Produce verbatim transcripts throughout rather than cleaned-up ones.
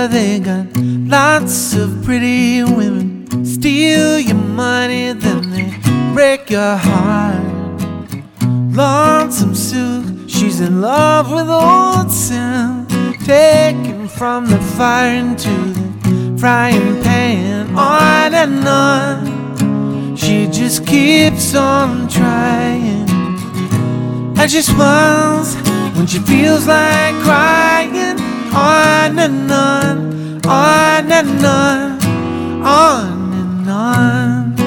where they got lots of pretty women, steal your money, then they break your heart. Lonesome Sue, she's in love with old Sam, taken from the fire into the frying pan. On and on, she just keeps on trying, and she smiles when she feels like crying. On and on, on and on, on and on.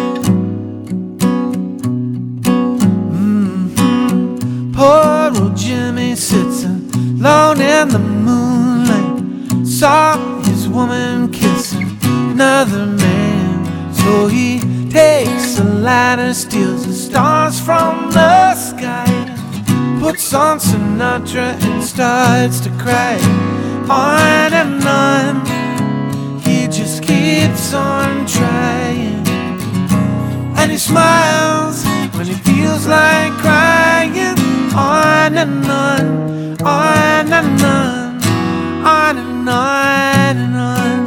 Mm-hmm. Poor old Jimmy sits alone in the moonlight, saw his woman kissing another man. So he takes a ladder, steals the stars from the sky, puts on Sinatra and starts to cry. On and on, he just keeps on trying, and he smiles when he feels like crying. On and on, on and on, on and on and on.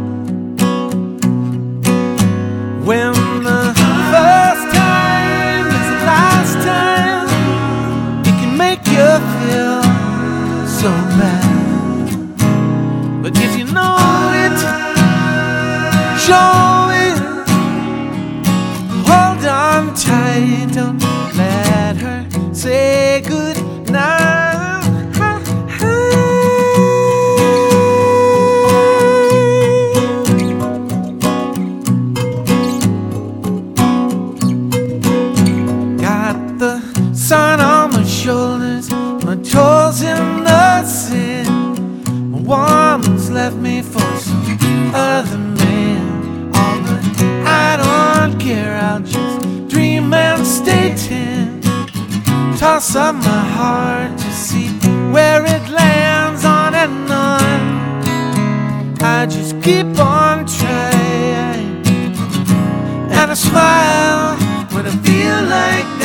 When the first time is the last time, it can make you feel so bad. But if you know it, show it, hold on tight, don't let her say good night. Got the sun on my shoulders, my toes in the sand. Woman's left me for some other man. Oh, but I don't care, I'll just dream and stay tan. Toss up my heart to see where it lands. On and on, I just keep on trying, and I smile when I feel like